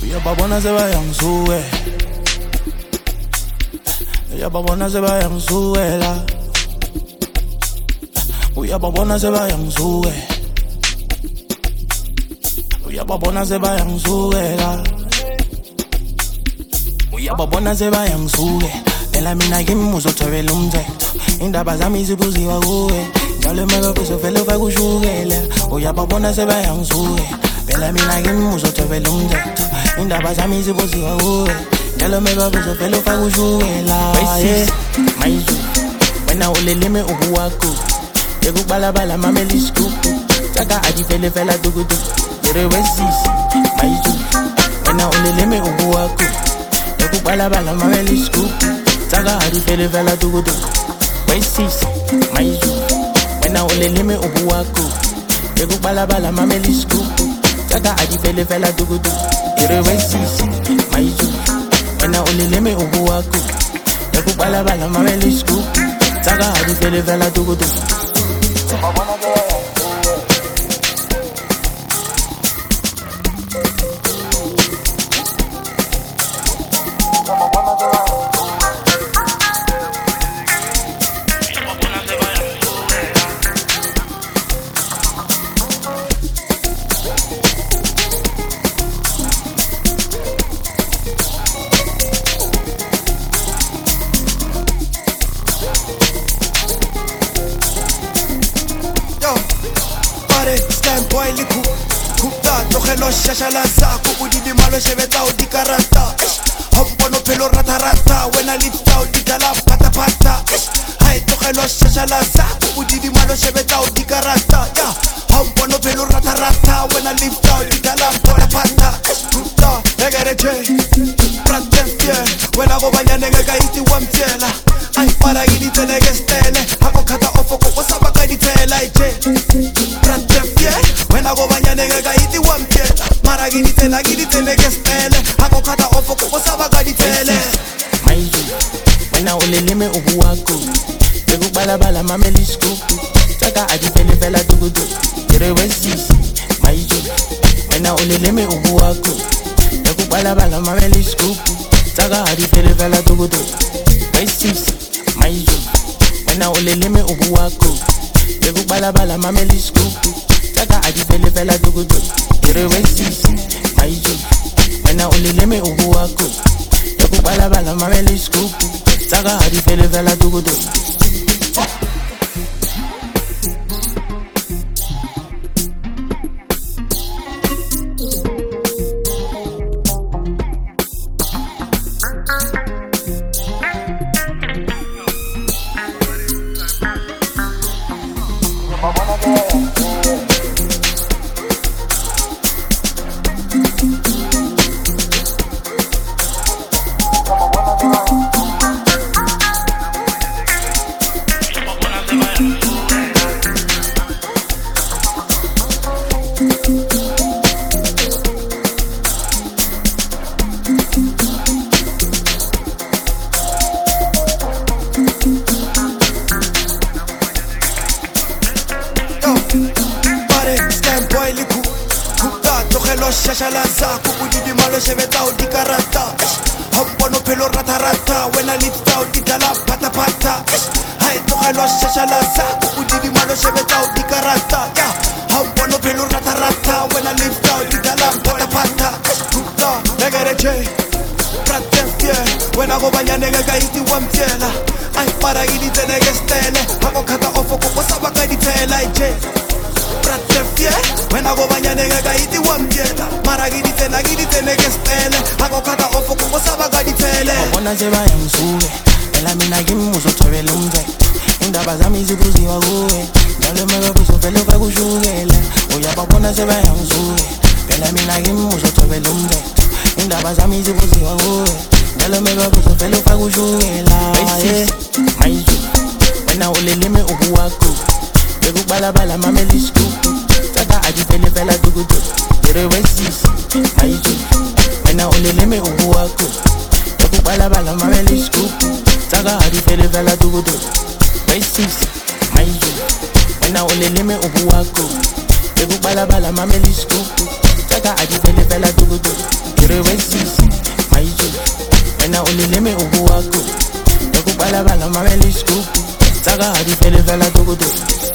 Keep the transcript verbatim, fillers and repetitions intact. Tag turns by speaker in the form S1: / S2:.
S1: Uyababona sebayangisuke, uyababona sebayangisuela, uyababona sebayangisuke, uyababona sebayangisuela, uyababona sebayangisuke. Phela mina kimi uzothobela umthetho, indaba zami zibuziwa kuwe, njalo emeka kuzovela ufakushukela. Uyababona sebayangisuke, phela mina kimi uzothobela umthetho, indaba zami zibuziwa kuwe, njalo emeka kuzovela ufakushukela. Mayizu wena uleleme ubuwakho, yekubalabala mamela isikupu, taka adivele fela dugudu, yere wesisi. Mayizu wena uleleme ubuwakho, yekubalabala mamela isikupu, taka adivele fela dugudu, wesisi. Mayizu wena uleleme ubuwakho, yekubalabala mamela isikupu, taka adivele fela dugudu, yere wesisi. Mayizu wena uleleme ubuwakho, yekubalabala mamela isikupu, taka adivele fela dugudu.
S2: Shashalasa, kukudi di malo sheveta o di karata. Hompono pelo rata rata, wena lipta o di gala pata pata. Hai tokelo shashalasa, kukudi di malo sheveta o di karata. Ya, hompono pelo rata rata, wena lipta o di gala pata pata. Tuta, negereche, pratefie, wena go banya nega iti wamtela. Ai para gidi tenege stele, hako kata ofo ko saba gidi tela ite. Pratefie, wena go banya nega iti wamtela. Mara gidi tela gidi tenege stele, hako kata ofo ko saba gidi tela.
S1: Mayizu wena uleleme ubuwakho, yekubalabala mamela isikupu, taka adivele fela dugudu, yere wesisi. Mayizu wena uleleme ubuwakho, yekubalabala mamela isikupu, taka adivele fela dugudu, wesisi. Mayizu wena uleleme ubuwakho, yekubalabala mamela isikupu, taka adivele fela dugudu, yere wesisi. Mayizu wena uleleme ubuwakho, yekubalabala mamela isikupu, taka adivele fela dugudu.
S2: Shashalasa, kukudi di malo sheveta o di karata. Hompono pelo rata rata, wena lipta o di gala pata pata. Hai tokelo shashalasa, kukudi di malo sheveta o di karata. Ya, hompono pelo rata rata, wena lipta o di gala pata pata. Tuta, negereche, pratefie, wena go banya nega iti wamtela. Ai para gidi tenege stele, hako kata ofo ko saba gidi tela ije. Pratefie, wena go banya nega iti wamtela. Mara gidi tena gidi tenege stele, hako kata ofo ko saba gidi tela.
S1: Uyababona sebayangisuke, phela mina kimi uzothobela umthetho, indaba zami zibuziwa kuwe, njalo emeka kuzovela ufakushukela. Uyababona sebayangisuke, phela mina kimi uzothobela umthetho, indaba zami zibuziwa kuwe, njalo emeka kuzovela ufakushukela. Mayizu wena uleleme ubuwakho, yekubalabala mamela isikupu, taka adivele fela dugudu, yere wesisi. Mayizu wena uleleme ubuwakho, yekubalabala mamela isikupu, taka adivele fela dugudu, wesisi. Mayizu wena uleleme ubuwakho, yekubalabala mamela isikupu, taka adivele fela dugudu, Ure wesisi, maiji wena ulileme ubu wako Ekubalabala maweli skupu Saka hadi pele vela tukutu